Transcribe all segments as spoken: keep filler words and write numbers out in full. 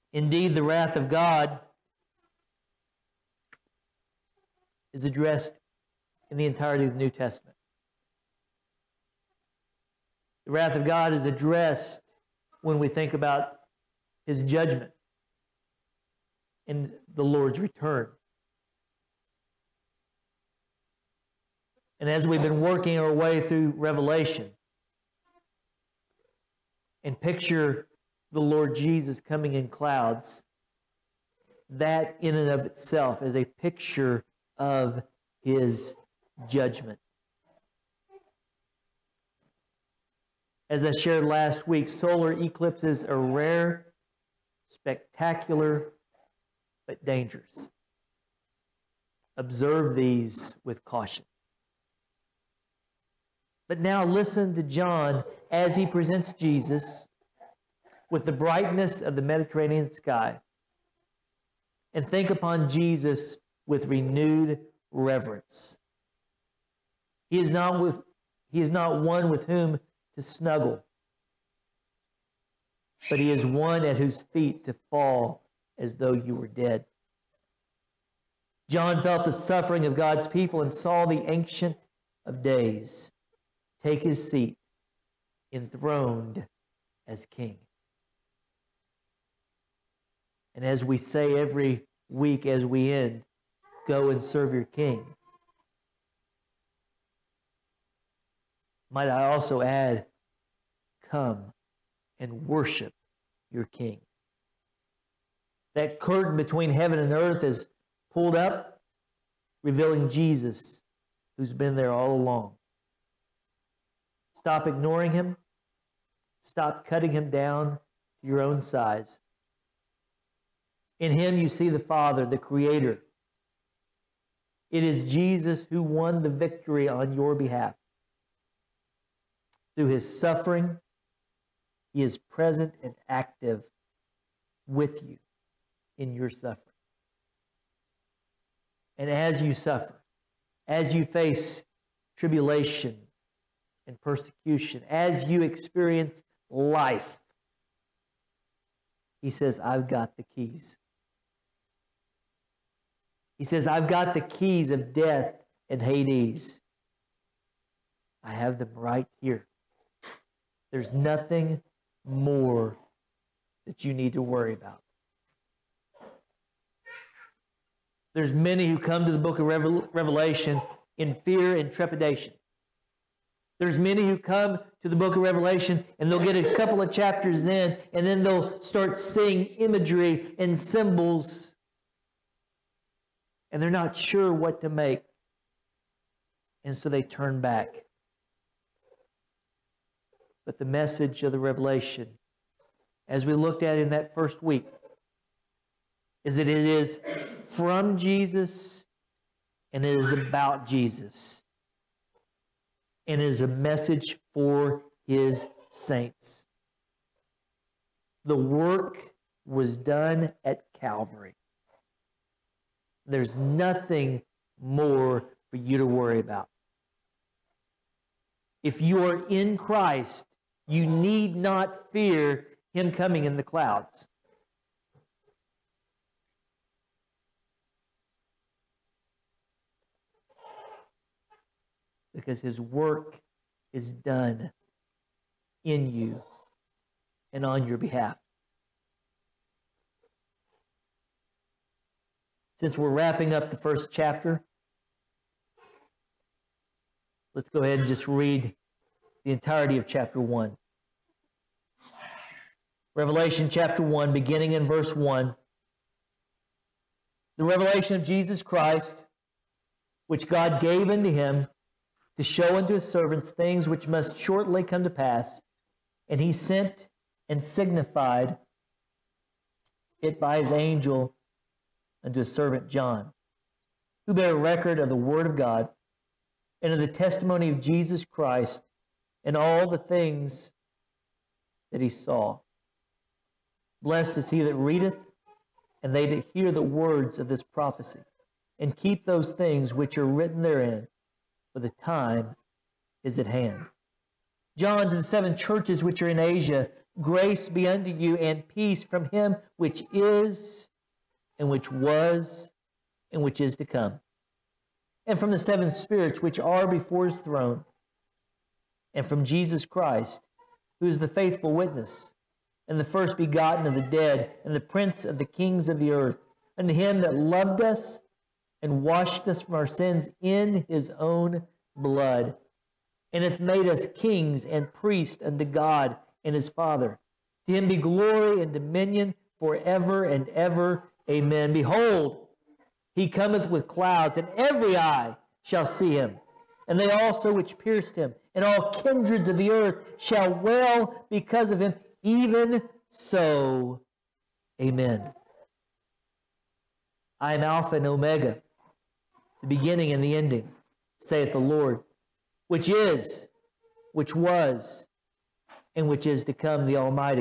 Indeed, the wrath of God is addressed in the entirety of the New Testament. The wrath of God is addressed when we think about His judgment and the Lord's return. And as we've been working our way through Revelation and picture the Lord Jesus coming in clouds, that in and of itself is a picture of His judgment. As I shared last week, solar eclipses are rare, spectacular, but dangerous. Observe these with caution. But now listen to John as he presents Jesus with the brightness of the Mediterranean sky, and think upon Jesus with renewed reverence. He is not with, he is not one with whom to snuggle, but he is one at whose feet to fall as though you were dead. John felt the suffering of God's people and saw the Ancient of Days take his seat, enthroned as king. And as we say every week as we end, go and serve your king. Might I also add, come and worship your king. That curtain between heaven and earth is pulled up, revealing Jesus, who's been there all along. Stop ignoring him. Stop cutting him down to your own size. In him you see the Father, the Creator. It is Jesus who won the victory on your behalf. Through his suffering, he is present and active with you in your suffering. And as you suffer, as you face tribulation and persecution, as you experience life, he says, I've got the keys. He says, I've got the keys of death and Hades. I have them right here. There's nothing more that you need to worry about. There's many who come to the book of Revelation in fear and trepidation. There's many who come to the book of Revelation and they'll get a couple of chapters in and then they'll start seeing imagery and symbols and they're not sure what to make. And so they turn back. But the message of the Revelation, as we looked at in that first week, is that it is from Jesus and it is about Jesus. And it is a message for his saints. The work was done at Calvary. There's nothing more for you to worry about. If you are in Christ, you need not fear him coming in the clouds. Because his work is done in you and on your behalf. Since we're wrapping up the first chapter, let's go ahead and just read the entirety of chapter one. Revelation chapter one, beginning in verse one. The revelation of Jesus Christ, which God gave unto him to show unto his servants things which must shortly come to pass, and he sent and signified it by his angel unto his servant John, who bare record of the word of God and of the testimony of Jesus Christ and all the things that he saw. Blessed is he that readeth, and they that hear the words of this prophecy, and keep those things which are written therein, for the time is at hand. John, to the seven churches which are in Asia, Grace be unto you and peace from him which is, and which was, and which is to come, and from the seven spirits which are before his throne, and from Jesus Christ, who is the faithful witness, and the first begotten of the dead, and the prince of the kings of the earth, unto him that loved us and washed us from our sins in his own blood, and hath made us kings and priests unto God and his Father. To him be glory and dominion forever and ever. Amen. Behold, he cometh with clouds, and every eye shall see him, and they also which pierced him, and all kindreds of the earth shall wail because of him. Even so, amen. I am Alpha and Omega, the beginning and the ending, saith the Lord, which is, which was, and which is to come, the Almighty.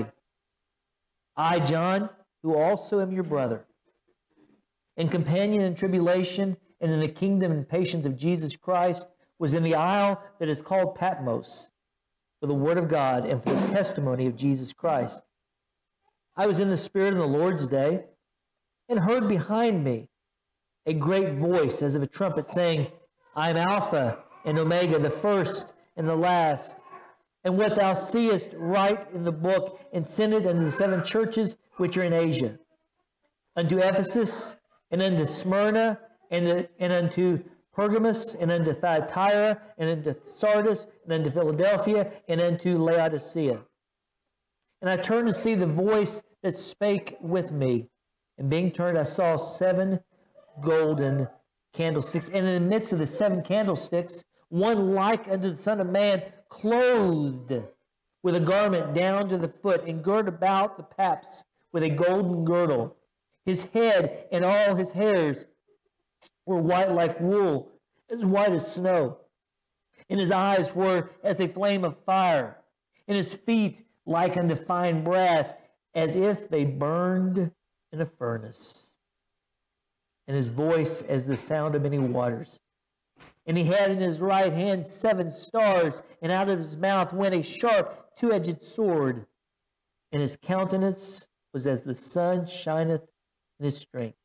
I, John, who also am your brother, and companion in tribulation and in the kingdom and patience of Jesus Christ, was in the isle that is called Patmos, for the word of God and for the testimony of Jesus Christ. I was in the Spirit on the Lord's day, and heard behind me a great voice as of a trumpet, saying, I am Alpha and Omega, the first and the last. And what thou seest, write in the book, and send it unto the seven churches which are in Asia, unto Ephesus, and unto Smyrna, and, and unto Pergamos, and unto Thyatira, and unto Sardis, and unto Philadelphia, and unto Laodicea. And I turned to see the voice that spake with me. And being turned, I saw seven golden candlesticks. And in the midst of the seven candlesticks, one like unto the Son of Man, clothed with a garment down to the foot, and girt about the paps with a golden girdle. His head and all his hairs were white like wool, as white as snow. And his eyes were as a flame of fire, and his feet like unto fine brass, as if they burned in a furnace. And his voice as the sound of many waters. And he had in his right hand seven stars, and out of his mouth went a sharp two-edged sword. And his countenance was as the sun shineth in his strength.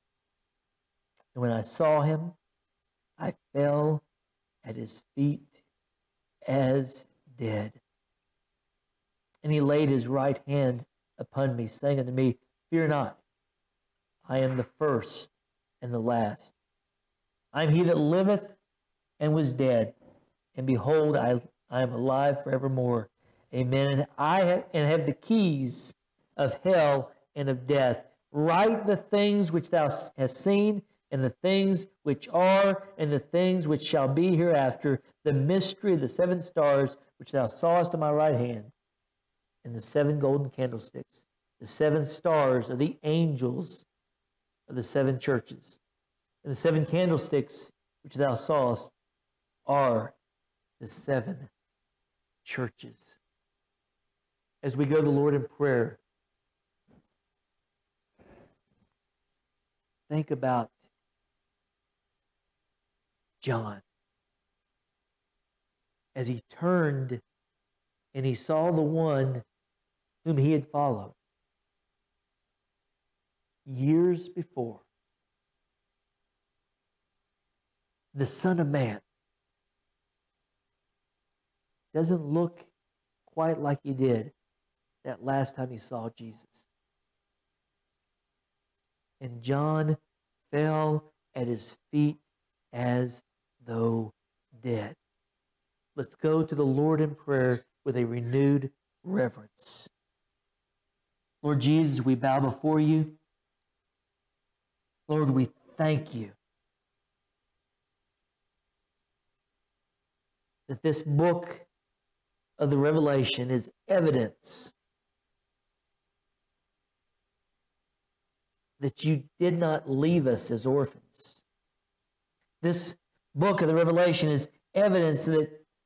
And when I saw him, I fell at his feet as dead. And he laid his right hand upon me, saying unto me, Fear not, I am the first and the last. I am he that liveth and was dead, and behold, I, I am alive forevermore. Amen. And I have, and have the keys of hell and of death. Write the things which thou hast seen, and the things which are, and the things which shall be hereafter, the mystery of the seven stars which thou sawest in my right hand, and the seven golden candlesticks. The seven stars are the angels of the seven churches. And the seven candlesticks which thou sawest are the seven churches. As we go to the Lord in prayer, think about John as he turned and he saw the one whom he had followed years before, the Son of Man. Doesn't look quite like he did that last time he saw Jesus. And John fell at his feet as though dead. Let's go to the Lord in prayer with a renewed reverence. Lord Jesus, we bow before you. Lord, we thank you that this book of the Revelation is evidence that you did not leave us as orphans. This book of the Revelation is evidence that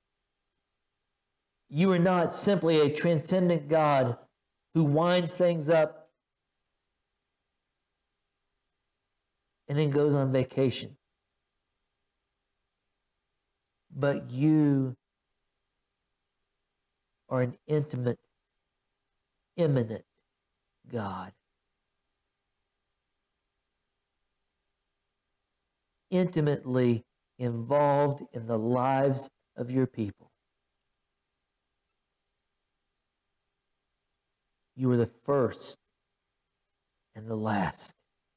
you are not simply a transcendent God who winds things up and then goes on vacation. But you are an intimate immanent God. Intimately involved in the lives of your people. You are the first and the last.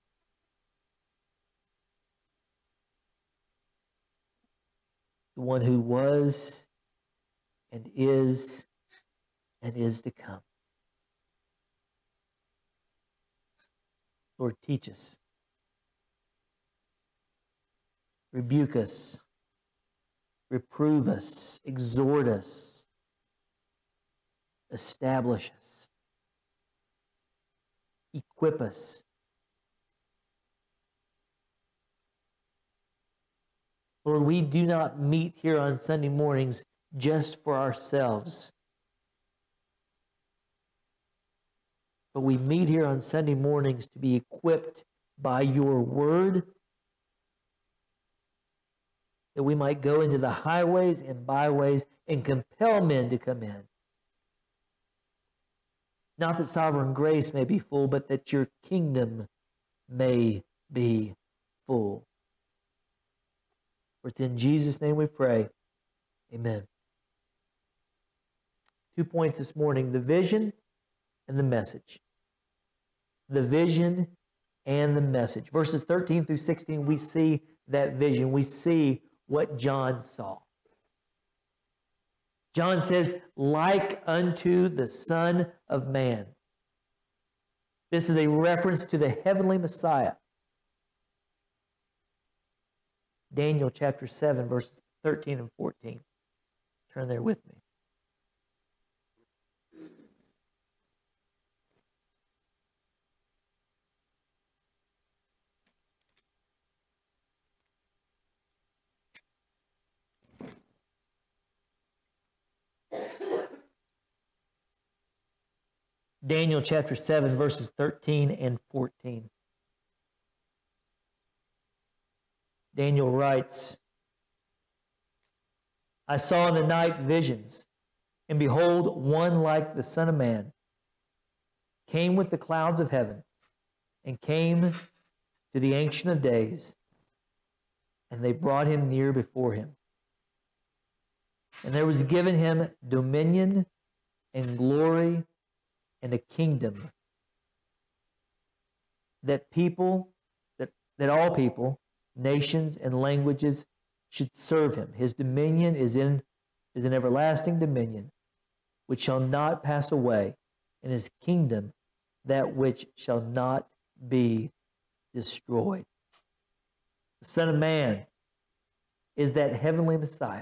The one who was and is and is to come. Lord, teach us. Rebuke us. Reprove us. Exhort us. Establish us. Equip us. Lord, we do not meet here on Sunday mornings just for ourselves. But we meet here on Sunday mornings to be equipped by your word, that we might go into the highways and byways and compel men to come in. Not that sovereign grace may be full, but that your kingdom may be full. For it's in Jesus' name we pray. Amen. Two points this morning, the vision and the message. The vision and the message. Verses thirteen through sixteen, we see that vision. We see what John saw. John says, like unto the Son of Man. This is a reference to the heavenly Messiah. Daniel chapter seven, verses thirteen and fourteen. Turn there with me. Daniel chapter seven, verses thirteen and fourteen. Daniel writes, I saw in the night visions, and behold, one like the Son of Man came with the clouds of heaven, and came to the Ancient of Days, and they brought him near before him. And there was given him dominion and glory and a kingdom, that people, that, that all people, nations and languages should serve him. His dominion is in is an everlasting dominion, which shall not pass away, and his kingdom that which shall not be destroyed. The Son of Man is that heavenly Messiah.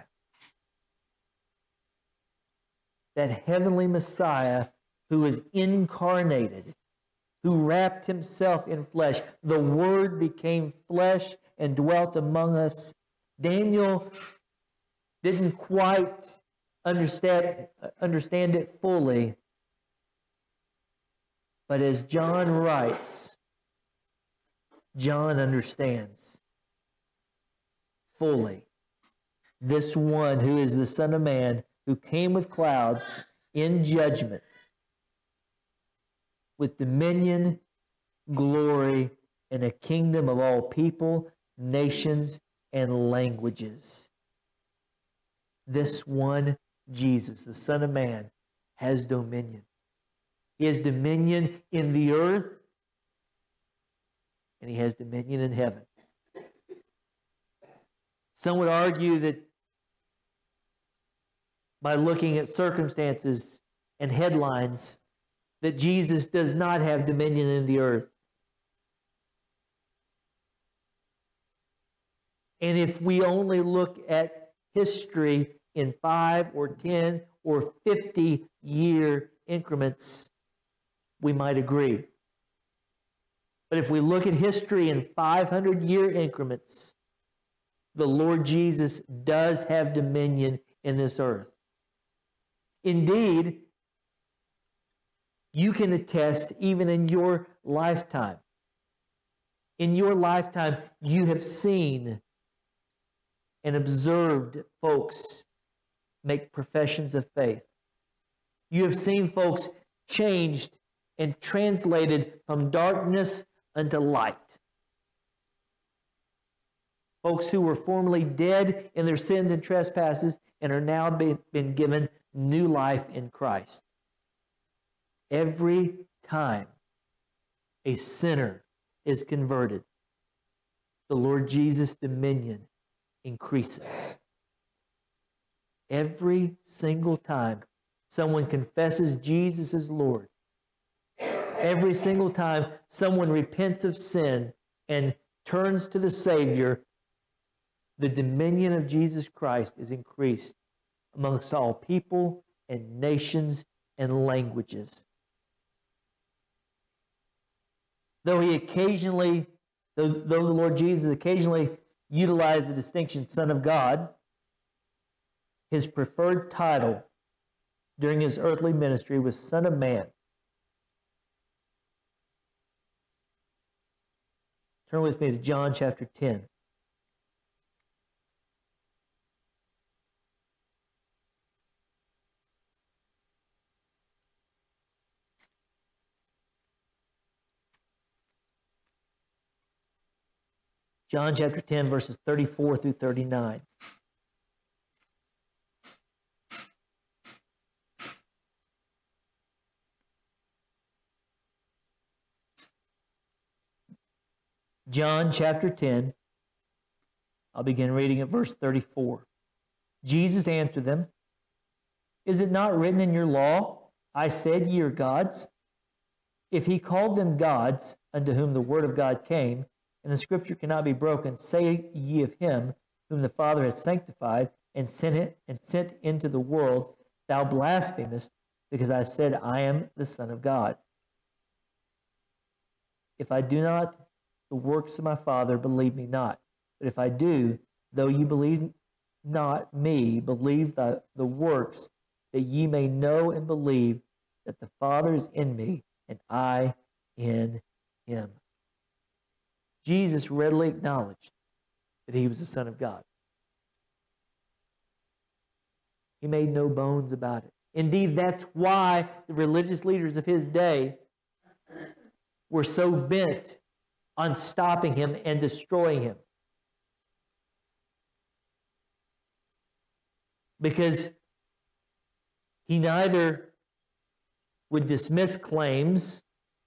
That heavenly Messiah who is incarnated, who wrapped himself in flesh. The Word became flesh and dwelt among us. Daniel didn't quite understand, understand it fully, but as John writes, John understands fully. This one who is the Son of Man, who came with clouds in judgment, with dominion, glory, and a kingdom of all people, nations, and languages. This one, Jesus, the Son of Man, has dominion. He has dominion in the earth, and he has dominion in heaven. Some would argue that by looking at circumstances and headlines, that Jesus does not have dominion in the earth. And if we only look at history in five or ten or fifty year increments, we might agree. But if we look at history in five hundred year increments, the Lord Jesus does have dominion in this earth. Indeed, you can attest even in your lifetime. In your lifetime, you have seen and observed folks make professions of faith. You have seen folks changed and translated from darkness unto light. Folks who were formerly dead in their sins and trespasses and are now been, been given new life in Christ. Every time a sinner is converted, the Lord Jesus' dominion increases. Every single time someone confesses Jesus as Lord, every single time someone repents of sin and turns to the Savior, the dominion of Jesus Christ is increased amongst all people and nations and languages. Though he occasionally, though, though the Lord Jesus occasionally utilized the distinction Son of God, his preferred title during his earthly ministry was Son of Man. Turn with me to John chapter ten. John chapter ten, verses thirty-four through thirty-nine. John chapter ten, I'll begin reading at verse thirty-four. Jesus answered them, "Is it not written in your law, I said ye are gods? If he called them gods, unto whom the word of God came, and the scripture cannot be broken, say ye of him whom the Father has sanctified and sent it and sent into the world, thou blasphemest, because I said I am the Son of God. If I do not the works of my Father, believe me not. But if I do, though you believe not me, believe the, the works, that ye may know and believe that the Father is in me, and I in him." Jesus readily acknowledged that he was the Son of God. He made no bones about it. Indeed, that's why the religious leaders of his day were so bent on stopping him and destroying him. Because he neither would dismiss claims,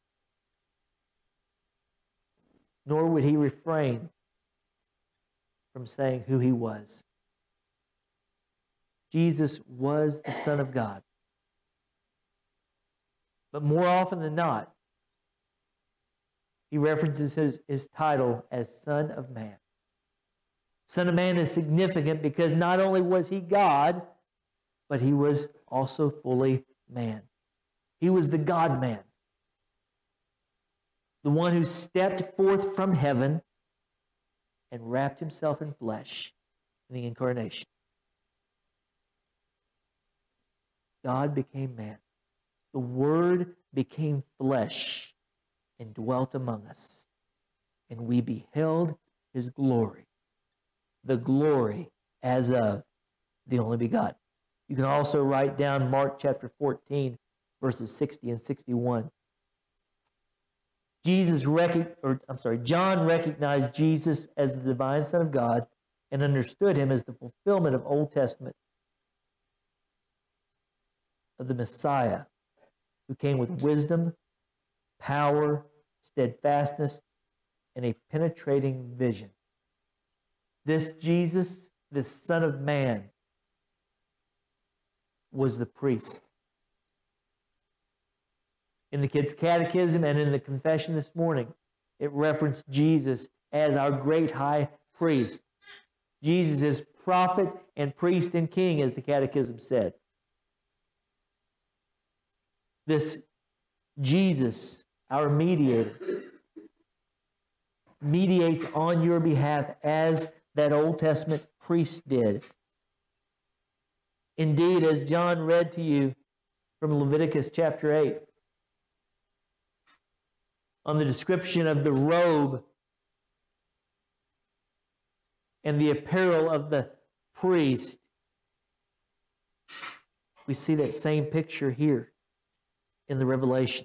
nor would he refrain from saying who he was. Jesus was the Son of God. But more often than not, he references his, his title as Son of Man. Son of Man is significant because not only was he God, but he was also fully man. He was the God-man, the one who stepped forth from heaven and wrapped himself in flesh in the incarnation. God became man. The Word became flesh and dwelt among us, and we beheld his glory, the glory as of the only begotten. You can also write down Mark chapter fourteen, verses sixty and sixty-one. Jesus rec- or I'm sorry, John recognized Jesus as the divine Son of God and understood him as the fulfillment of Old Testament, of the Messiah, who came with wisdom, power, steadfastness, and a penetrating vision. This Jesus, this Son of Man, was the priest. In the kids' catechism and in the confession this morning, it referenced Jesus as our great high priest. Jesus is prophet and priest and king, as the catechism said. This Jesus, our mediator, mediates on your behalf as that Old Testament priest did. Indeed, as John read to you from Leviticus chapter eight, on the description of the robe and the apparel of the priest, we see that same picture here in the Revelation.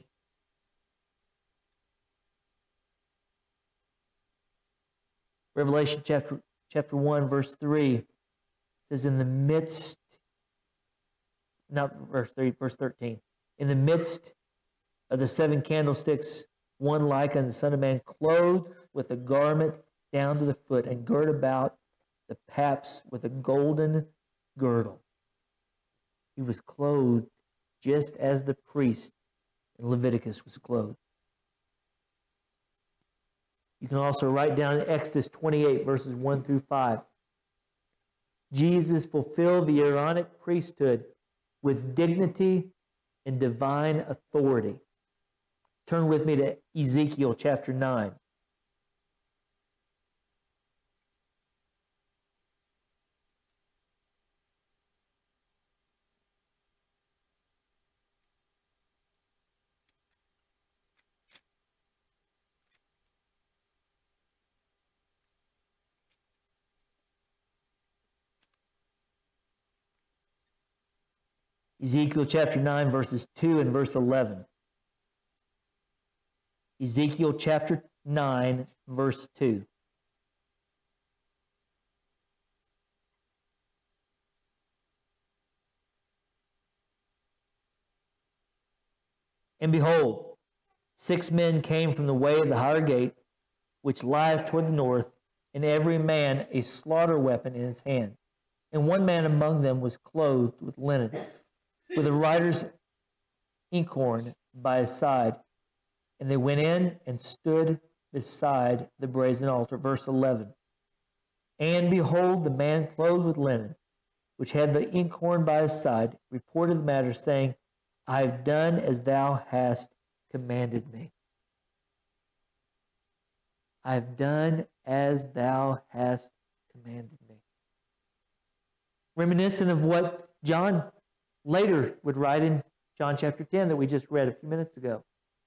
Revelation chapter, chapter one, verse three says, in the midst, not verse three, verse thirteen, in the midst of the seven candlesticks, one like unto the Son of Man, clothed with a garment down to the foot, and girt about the paps with a golden girdle. He was clothed just as the priest in Leviticus was clothed. You can also write down Exodus twenty-eight, verses one through five. Jesus fulfilled the Aaronic priesthood with dignity and divine authority. Turn with me to Ezekiel chapter nine. Ezekiel chapter nine, verses two and verse eleven. Ezekiel chapter nine, verse two. And behold, six men came from the way of the higher gate, which lieth toward the north, and every man a slaughter weapon in his hand. And one man among them was clothed with linen, with a writer's inkhorn by his side. And they went in and stood beside the brazen altar. Verse eleven. And behold, the man clothed with linen, which had the inkhorn by his side, reported the matter, saying, I have done as thou hast commanded me. I have done as thou hast commanded me. Reminiscent of what John later would write in John chapter ten that we just read a few minutes ago.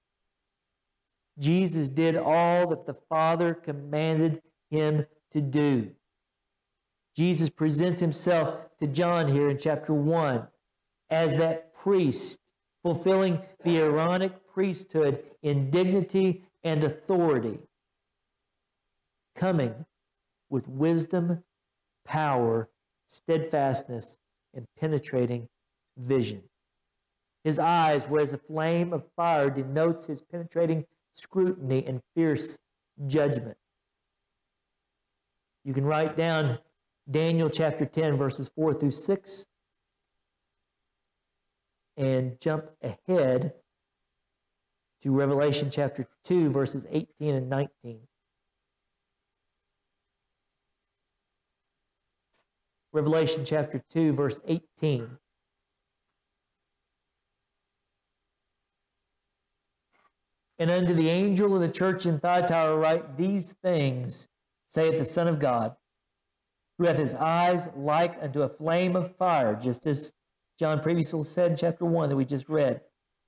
Jesus did all that the Father commanded him to do. Jesus presents himself to John here in chapter one as that priest, fulfilling the Aaronic priesthood in dignity and authority, coming with wisdom, power, steadfastness, and penetrating vision. His eyes were as a flame of fire, denotes his penetrating scrutiny and fierce judgment. You can write down Daniel chapter ten, verses four through six, and jump ahead to Revelation chapter two, verses eighteen and nineteen. Revelation chapter two, verse eighteen. And unto the angel of the church in Thyatira write, these things saith the Son of God, who hath his eyes like unto a flame of fire, just as John previously said in chapter one that we just read.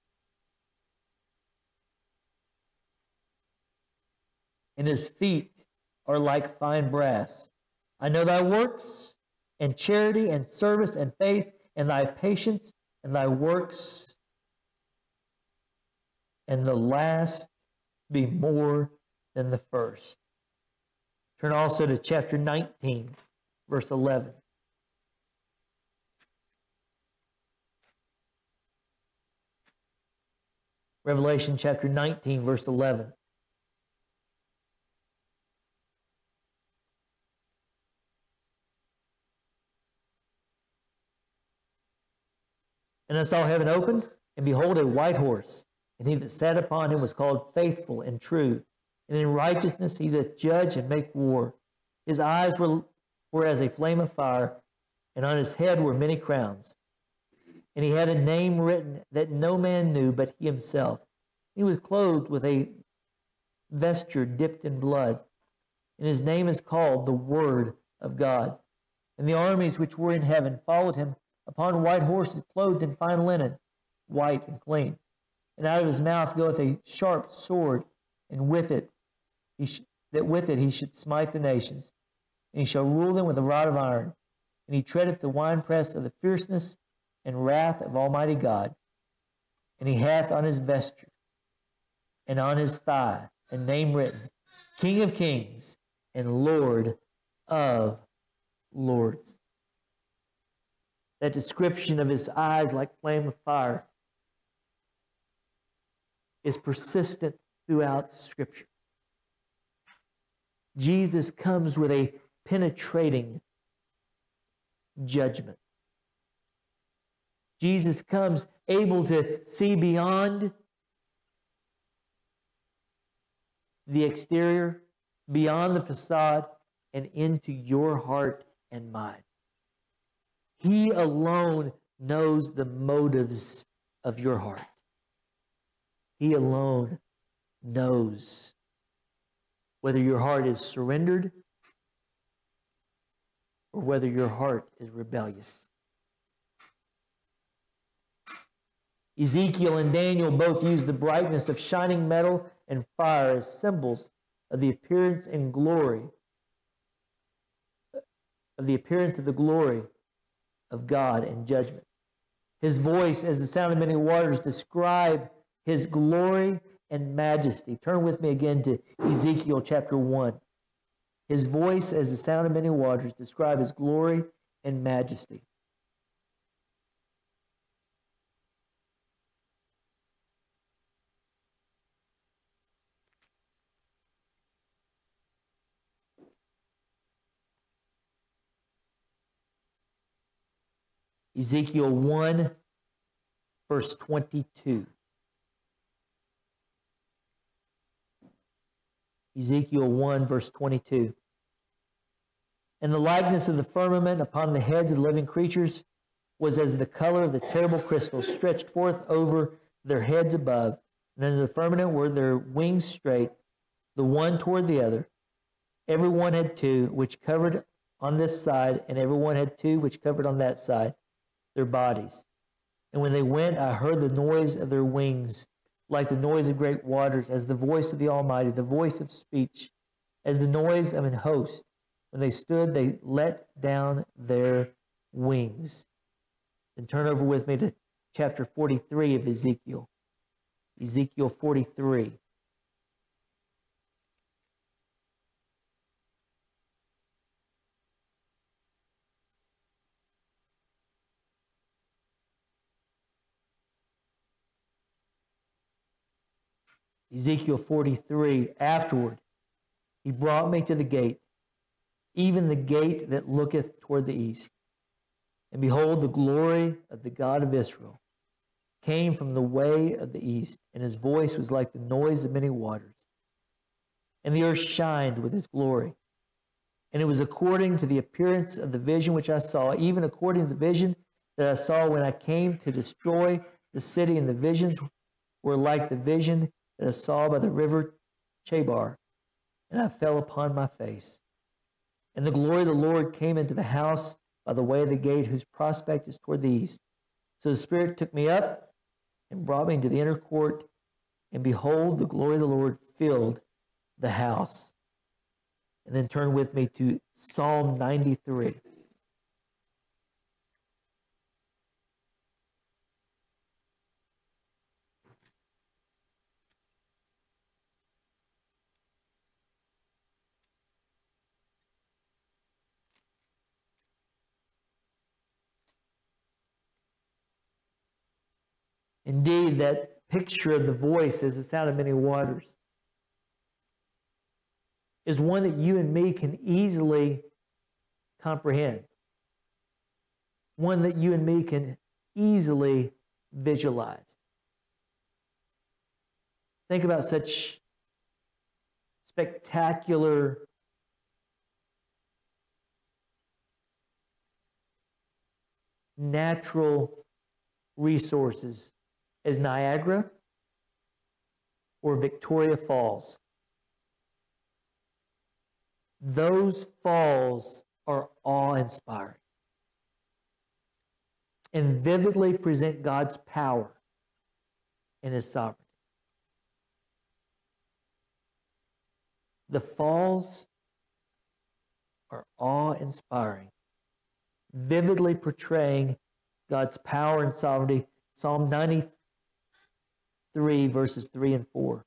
And his feet are like fine brass. I know thy works, and charity, and service, and faith, and thy patience, and thy works, and the last be more than the first. Turn also to chapter nineteen, verse eleven. Revelation chapter nineteen, verse eleven. And I saw heaven opened, and behold, a white horse. And he that sat upon him was called Faithful and True. And in righteousness he doth judge and make war. His eyes were, were as a flame of fire, and on his head were many crowns. And he had a name written that no man knew but he himself. He was clothed with a vesture dipped in blood. And his name is called the Word of God. And the armies which were in heaven followed him upon white horses, clothed in fine linen, white and clean. And out of his mouth goeth a sharp sword, and with it, he sh- that with it he should smite the nations. And he shall rule them with a rod of iron. And he treadeth the winepress of the fierceness and wrath of Almighty God. And he hath on his vesture and on his thigh a name written, King of Kings and Lord of Lords. That description of his eyes like flame of fire is persistent throughout Scripture. Jesus comes with a penetrating judgment. Jesus comes able to see beyond the exterior, beyond the facade, and into your heart and mind. He alone knows the motives of your heart. He alone knows whether your heart is surrendered or whether your heart is rebellious. Ezekiel and Daniel both use the brightness of shining metal and fire as symbols of the appearance and glory, of the appearance of the glory of God and judgment. His voice as the sound of many waters describe his glory and majesty. Turn with me again to Ezekiel chapter one. His voice as the sound of many waters describe his glory and majesty. Ezekiel one, verse twenty-two. Ezekiel one, verse twenty-two. And the likeness of the firmament upon the heads of the living creatures was as the color of the terrible crystal stretched forth over their heads above. And under the firmament were their wings straight, the one toward the other. Every one had two, which covered on this side, and every one had two, which covered on that side, their bodies. And when they went, I heard the noise of their wings, like the noise of great waters, as the voice of the Almighty, the voice of speech, as the noise of an host. When they stood, they let down their wings. Then turn over with me to chapter forty-three of Ezekiel. Ezekiel forty-three. Ezekiel forty-three, afterward, he brought me to the gate, even the gate that looketh toward the east. And behold, the glory of the God of Israel came from the way of the east, and his voice was like the noise of many waters. And the earth shined with his glory. And it was according to the appearance of the vision which I saw, even according to the vision that I saw when I came to destroy the city, and the visions were like the vision that I saw by the river Chebar, and I fell upon my face. And the glory of the Lord came into the house by the way of the gate, whose prospect is toward the east. So the Spirit took me up and brought me into the inner court, and behold, the glory of the Lord filled the house. And then turn with me to Psalm ninety-three. Indeed, that picture of the voice as the sound of many waters is one that you and me can easily comprehend. One that you and me can easily visualize. Think about such spectacular natural resources as Niagara or Victoria Falls. Those falls are awe-inspiring and vividly present God's power and his sovereignty. The falls are awe-inspiring, vividly portraying God's power and sovereignty. Psalm ninety, three, verses three and four.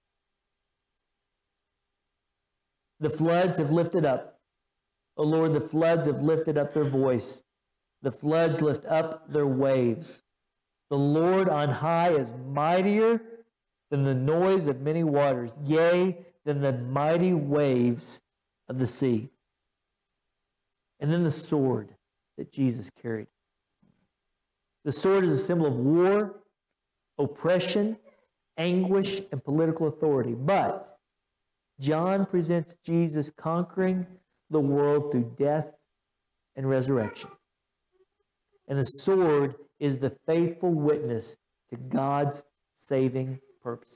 The floods have lifted up. O Lord, the floods have lifted up their voice. The floods lift up their waves. The Lord on high is mightier than the noise of many waters, yea, than the mighty waves of the sea. And then the sword that Jesus carried. The sword is a symbol of war, oppression, anguish, and political authority. But John presents Jesus conquering the world through death and resurrection. And the sword is the faithful witness to God's saving purposes.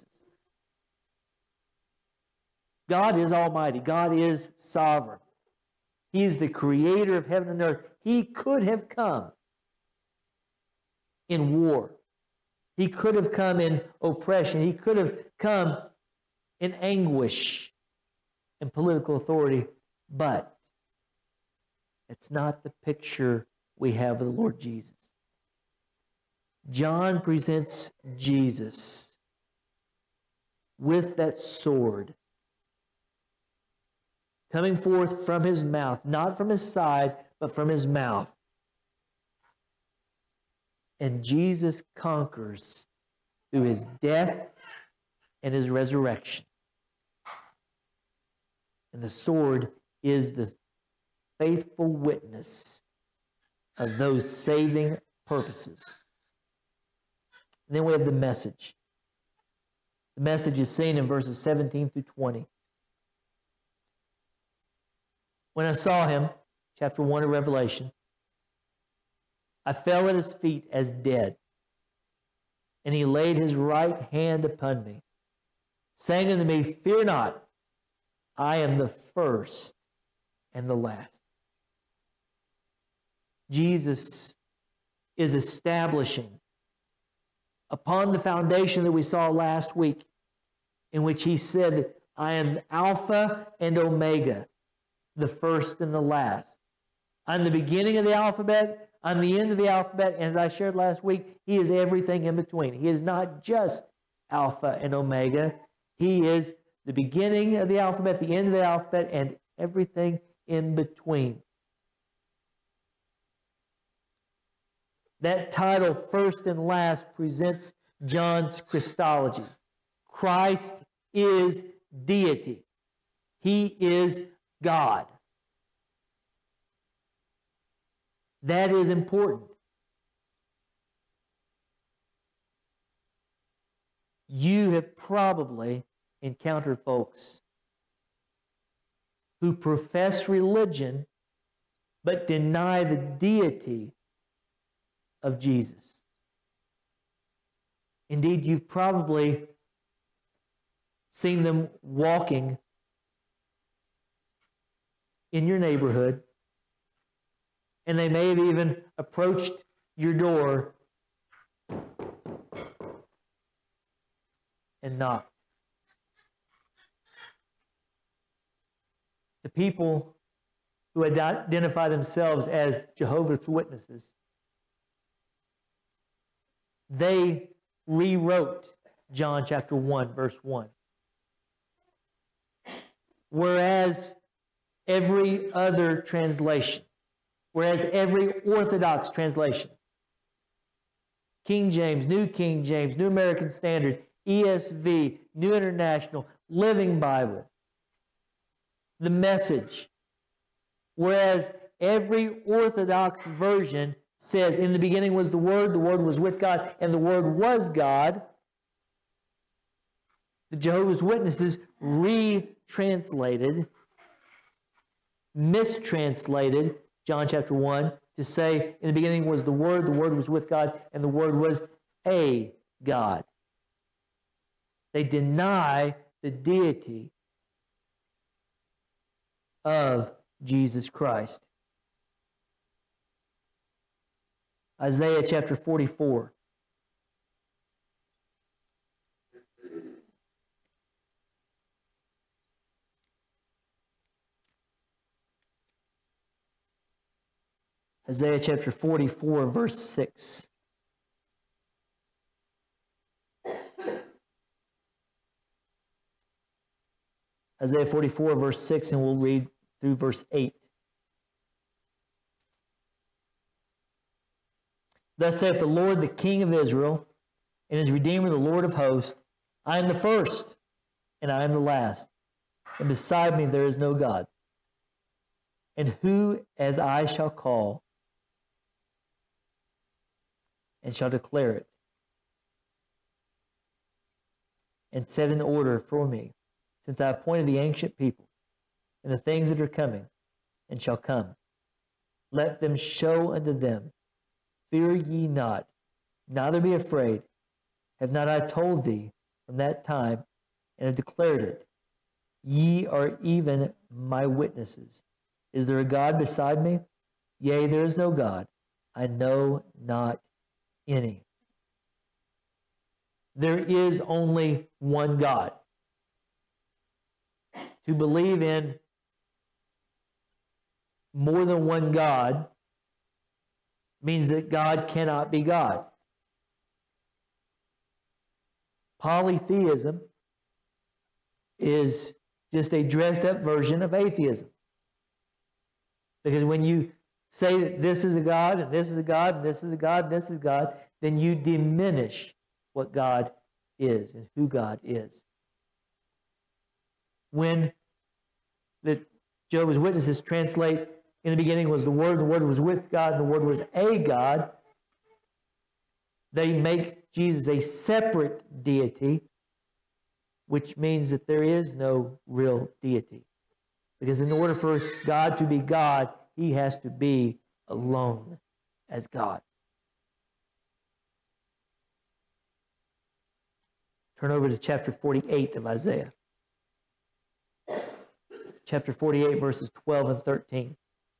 God is almighty. God is sovereign. He is the creator of heaven and earth. He could have come in war. He could have come in oppression. He could have come in anguish and political authority. But it's not the picture we have of the Lord Jesus. John presents Jesus with that sword coming forth from his mouth, not from his side, but from his mouth. And Jesus conquers through his death and his resurrection. And the sword is the faithful witness of those saving purposes. And then we have the message. The message is seen in verses seventeen through twenty. When I saw him, chapter one of Revelation, I fell at his feet as dead. And he laid his right hand upon me, saying unto me, Fear not, I am the first and the last. Jesus is establishing upon the foundation that we saw last week, in which he said, I am Alpha and Omega, the first and the last. I'm the beginning of the alphabet. I'm the end of the alphabet. And as I shared last week, he is everything in between. He is not just Alpha and Omega. He is the beginning of the alphabet, the end of the alphabet, and everything in between. That title, first and last, presents John's Christology. Christ is deity. He is God. That is important. You have probably encountered folks who profess religion but deny the deity of Jesus. Indeed, you've probably seen them walking in your neighborhood, and they may have even approached your door and knocked. The people who identify themselves as Jehovah's Witnesses, they rewrote John chapter one, verse one. Whereas every other translation, whereas every Orthodox translation, King James, New King James, New American Standard, E S V, New International, Living Bible, the Message, whereas every Orthodox version says, in the beginning was the Word, the Word was with God, and the Word was God, the Jehovah's Witnesses retranslated, mistranslated John chapter one to say, in the beginning was the Word, the Word was with God, and the Word was a God. They deny the deity of Jesus Christ. Isaiah chapter forty-four. Isaiah chapter forty-four, verse six. Isaiah forty-four, verse six, and we'll read through verse eight. Thus saith the Lord, the King of Israel, and his Redeemer, the Lord of hosts, I am the first, and I am the last, and beside me there is no God. And who as I shall call, and shall declare it, and set in order for me, since I appointed the ancient people, and the things that are coming, and shall come. Let them show unto them, fear ye not, neither be afraid. Have not I told thee from that time, and have declared it? Ye are even my witnesses. Is there a God beside me? Yea, there is no God. I know not any. There is only one God. To believe in more than one God means that God cannot be God. Polytheism is just a dressed up version of atheism. Because when you say that this is a God, and this is a God, and this is a God, and this is God, then you diminish what God is and who God is. When the Jehovah's Witnesses translate, in the beginning was the Word, the Word was with God, and the Word was a God, they make Jesus a separate deity, which means that there is no real deity. Because in order for God to be God, he has to be alone as God. Turn over to chapter forty-eight of Isaiah. Chapter forty-eight, verses twelve and thirteen.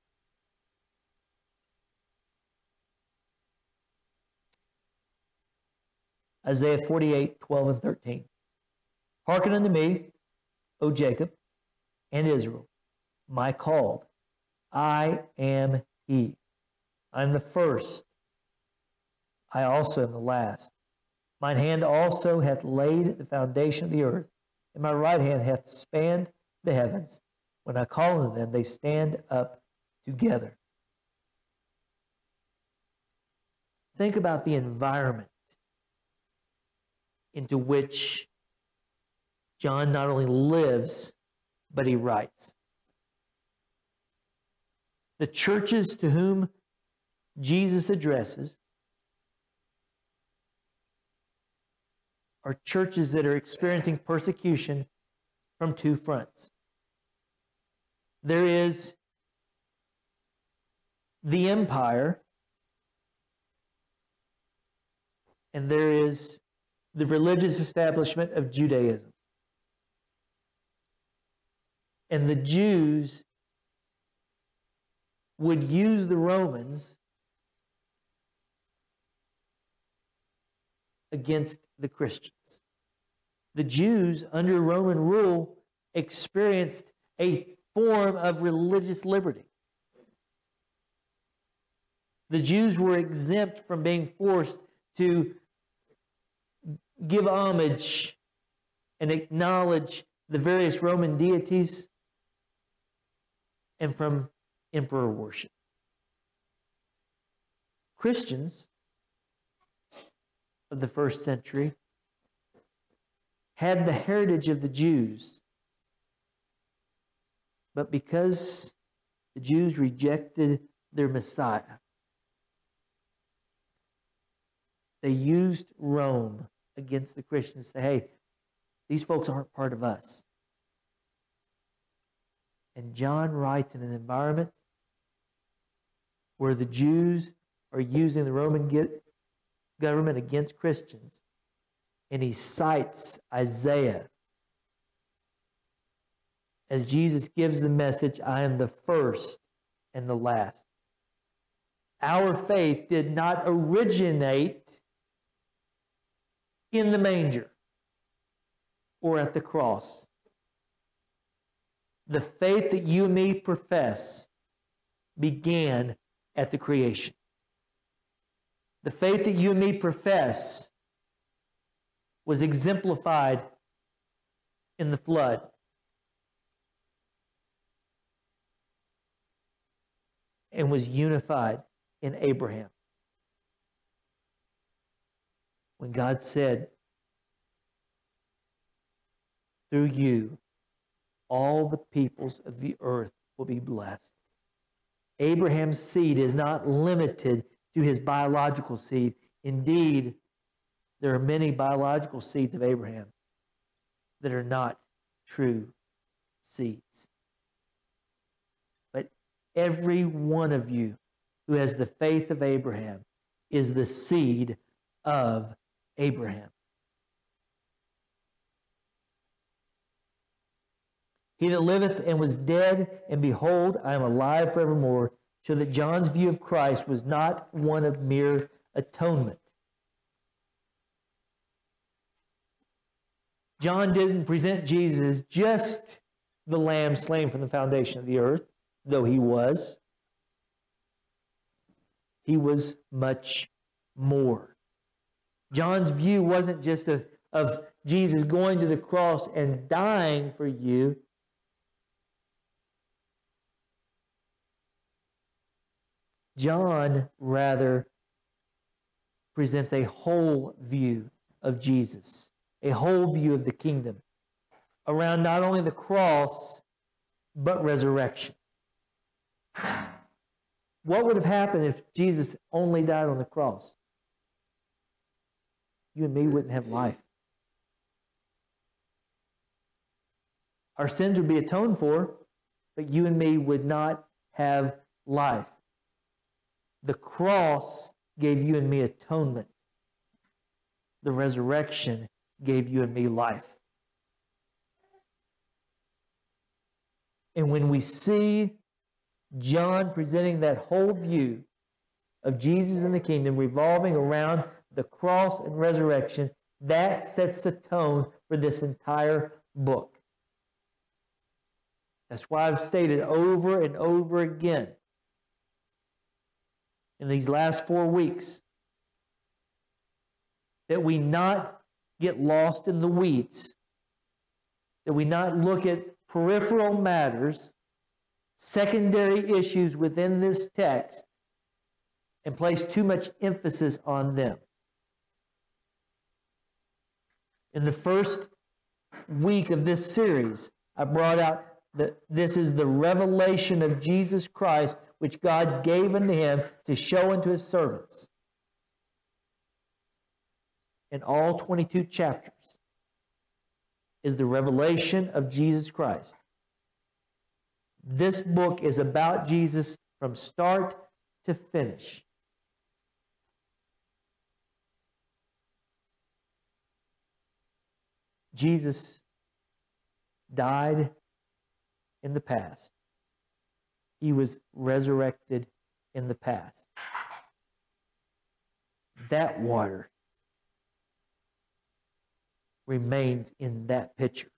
Isaiah forty-eight, twelve and thirteen. Hearken unto me, O Jacob, and Israel, my called. I am he. I am the first. I also am the last. Mine hand also hath laid the foundation of the earth, and my right hand hath spanned the heavens. When I call unto them, they stand up together. Think about the environment into which John not only lives, but he writes. The churches to whom Jesus addresses are churches that are experiencing persecution from two fronts. There is the empire, and there is the religious establishment of Judaism. And the Jews would use the Romans against the Christians. The Jews, under Roman rule, experienced a form of religious liberty. The Jews were exempt from being forced to give homage and acknowledge the various Roman deities and from emperor worship. Christians of the first century had the heritage of the Jews, but because the Jews rejected their Messiah, they used Rome against the Christians to say, hey, these folks aren't part of us. And John writes in an environment where the Jews are using the Roman government against Christians. And he cites Isaiah as Jesus gives the message, I am the first and the last. Our faith did not originate in the manger or at the cross. The faith that you and me profess began at the creation. The faith that you and me profess was exemplified in the flood. and was unified in Abraham. When God said, through you, all the peoples of the earth will be blessed. Abraham's seed is not limited to his biological seed. Indeed, there are many biological seeds of Abraham that are not true seeds. But every one of you who has the faith of Abraham is the seed of Abraham. He that liveth and was dead, and behold, I am alive forevermore, so that John's view of Christ was not one of mere atonement. John didn't present Jesus as just the lamb slain from the foundation of the earth, though he was. He was much more. John's view wasn't just of, of Jesus going to the cross and dying for you. John rather presents a whole view of Jesus, a whole view of the kingdom, around not only the cross, but resurrection. What would have happened if Jesus only died on the cross? You and me wouldn't have life. Our sins would be atoned for, but you and me would not have life. The cross gave you and me atonement. The resurrection gave you and me life. And when we see John presenting that whole view of Jesus and the kingdom revolving around the cross and resurrection, that sets the tone for this entire book. That's why I've stated over and over again in these last four weeks that we not get lost in the weeds, that we not look at peripheral matters, secondary issues within this text, and place too much emphasis on them. In the first week of this series, I brought out that this is the revelation of Jesus Christ, which God gave unto him to show unto his servants. In all twenty-two chapters is the revelation of Jesus Christ. This book is about Jesus from start to finish. Jesus died in the past. He was resurrected in the past. That water remains in that pitcher.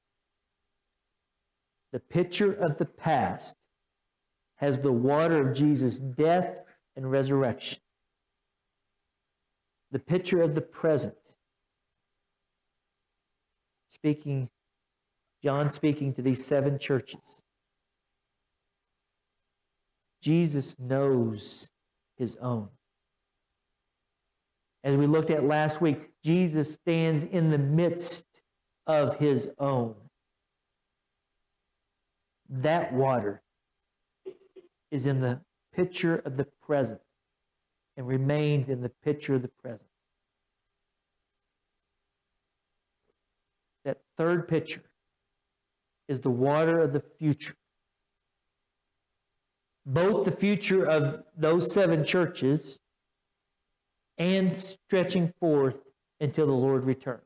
The pitcher of the past has the water of Jesus' death and resurrection. The pitcher of the present, speaking, John speaking to these seven churches. Jesus knows his own. As we looked at last week, Jesus stands in the midst of his own. That water is in the pitcher of the present and remains in the pitcher of the present. That third pitcher is the water of the future. Both the future of those seven churches and stretching forth until the Lord returns.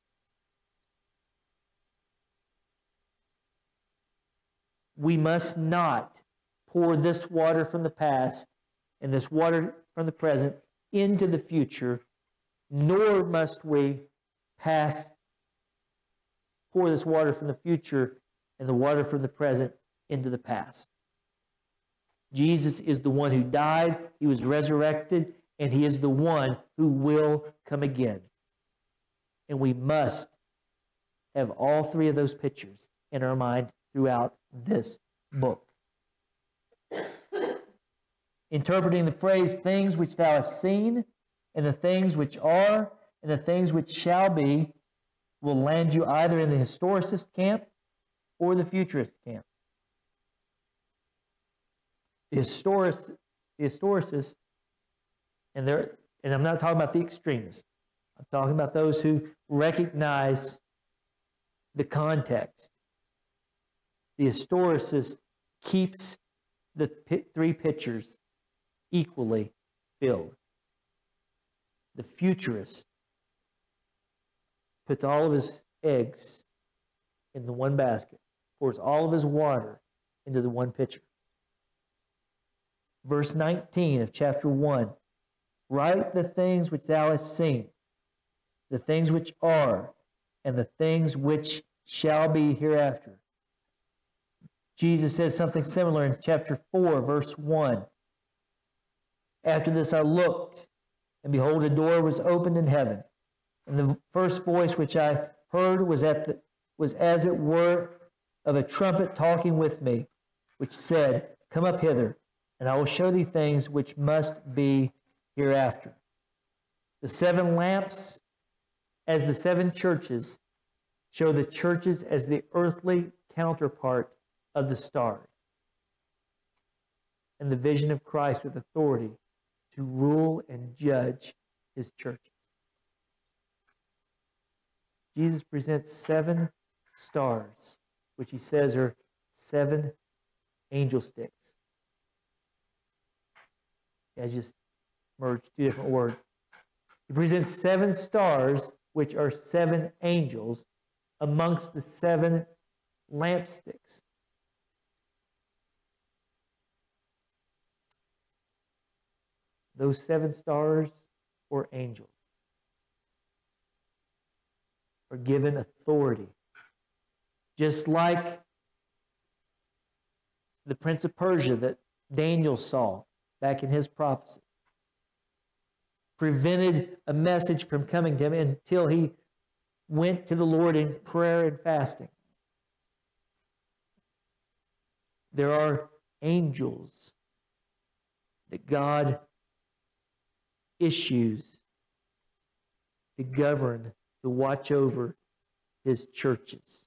We must not pour this water from the past and this water from the present into the future, nor must we pass, pour this water from the future and the water from the present into the past. Jesus is the one who died, he was resurrected, and he is the one who will come again. And we must have all three of those pictures in our mind throughout this book. interpreting the phrase things which thou hast seen, and the things which are, and the things which shall be, will land you either in the historicist camp or the futurist camp. The, historic, the historicist, and, and I'm not talking about the extremists, I'm talking about those who recognize the context. The historicist keeps the three pictures equally filled. The futurist puts all of his eggs in the one basket, pours all of his water into the one pitcher. Verse nineteen of chapter one, write the things which thou hast seen, the things which are, and the things which shall be hereafter. Jesus says something similar in chapter four, verse one. After this I looked, and behold, a door was opened in heaven. And the first voice which I heard was, at the, was as it were of a trumpet talking with me, which said, come up hither, and I will show thee things which must be hereafter. The seven lamps, as the seven churches, show the churches as the earthly counterpart of the stars, and the vision of Christ with authority to rule and judge his churches. Jesus presents seven stars, which he says are seven angel sticks. I just merged two different words. He presents seven stars, which are seven angels, amongst the seven lampsticks. Those seven stars or angels are given authority. Just like the prince of Persia that Daniel saw back in his prophecy, prevented a message from coming to him until he went to the Lord in prayer and fasting. There are angels that God issues to govern, to watch over his churches.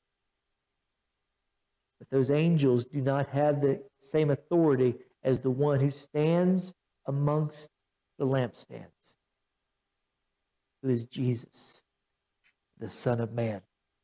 But those angels do not have the same authority as the one who stands amongst the lampstands, who is Jesus, the Son of Man.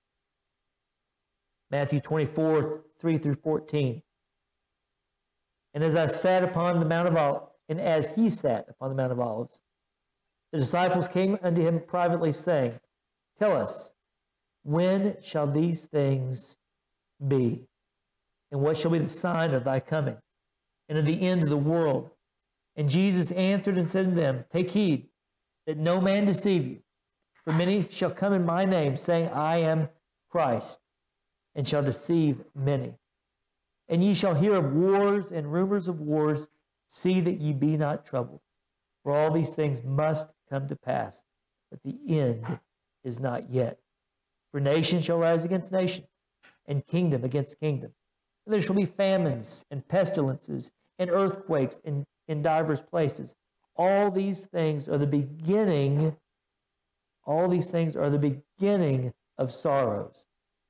Matthew twenty-four, three through fourteen. And as I sat upon the Mount of Olives, and as he sat upon the Mount of Olives, the disciples came unto him privately, saying, tell us, when shall these things be? And what shall be the sign of thy coming, and of the end of the world? And Jesus answered and said to them, take heed that no man deceive you. For many shall come in my name, saying, I am Christ, and shall deceive many. And ye shall hear of wars and rumors of wars. See that ye be not troubled. For all these things must come to pass, but the end is not yet. For nation shall rise against nation, and kingdom against kingdom. And there shall be famines and pestilences and earthquakes in, in divers places. All these things are the beginning, all these things are the beginning of sorrows.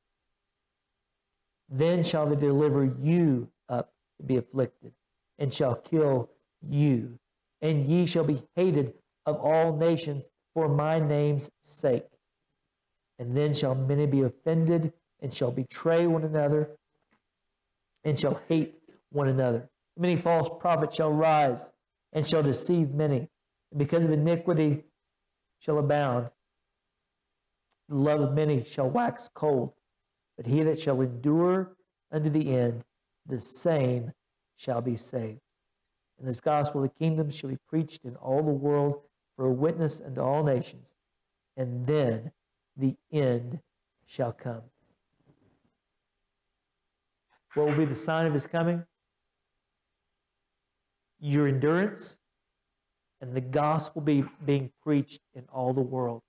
Then shall they deliver you up to be afflicted, and shall kill you. And ye shall be hated of all nations for my name's sake. And then shall many be offended, and shall betray one another, and shall hate one another. Many false prophets shall rise, and shall deceive many. And because of iniquity shall abound, the love of many shall wax cold. But he that shall endure unto the end, the same shall be saved. And this gospel of the kingdom shall be preached in all the world for a witness unto all nations, and then the end shall come. What will be the sign of his coming? Your endurance and the gospel be being preached in all the world.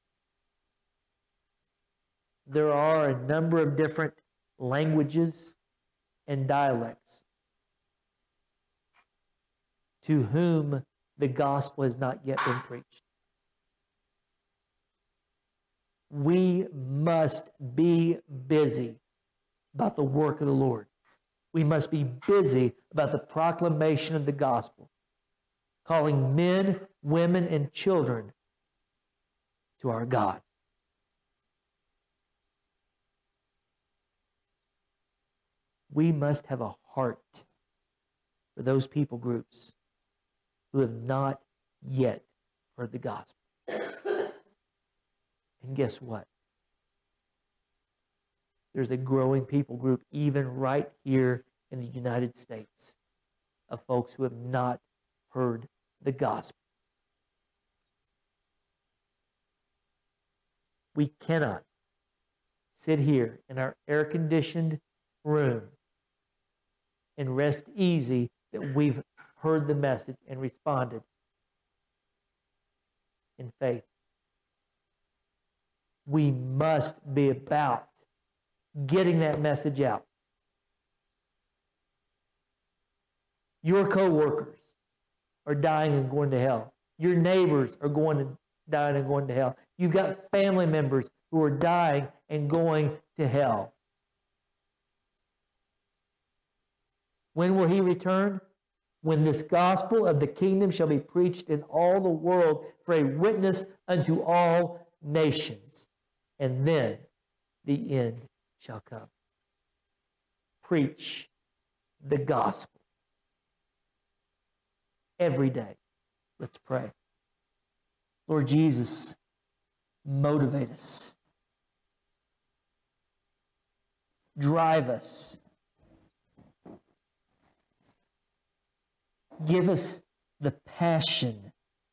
There are a number of different languages and dialects to whom the gospel has not yet been preached. We must be busy about the work of the Lord. We must be busy about the proclamation of the gospel, calling men, women, and children to our God. We must have a heart for those people groups who have not yet heard the gospel. And guess what? There's a growing people group even right here in the United States of folks who have not heard the gospel. We cannot sit here in our air-conditioned room and rest easy that we've heard the message and responded in faith. We must be about getting that message out. Your co-workers are dying and going to hell. Your neighbors are going to dying and going to hell. You've got family members who are dying and going to hell. When will he return? When this gospel of the kingdom shall be preached in all the world for a witness unto all nations. And then the end shall come. Preach the gospel every day. Let's pray. Lord Jesus, motivate us. Drive us. Give us the passion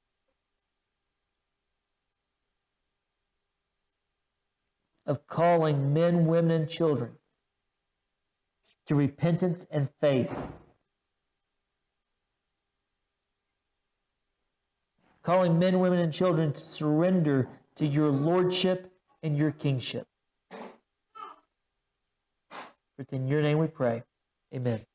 of calling men, women, and children to repentance and faith. Calling men, women, and children to surrender to your lordship and your kingship. For it's in your name we pray. Amen.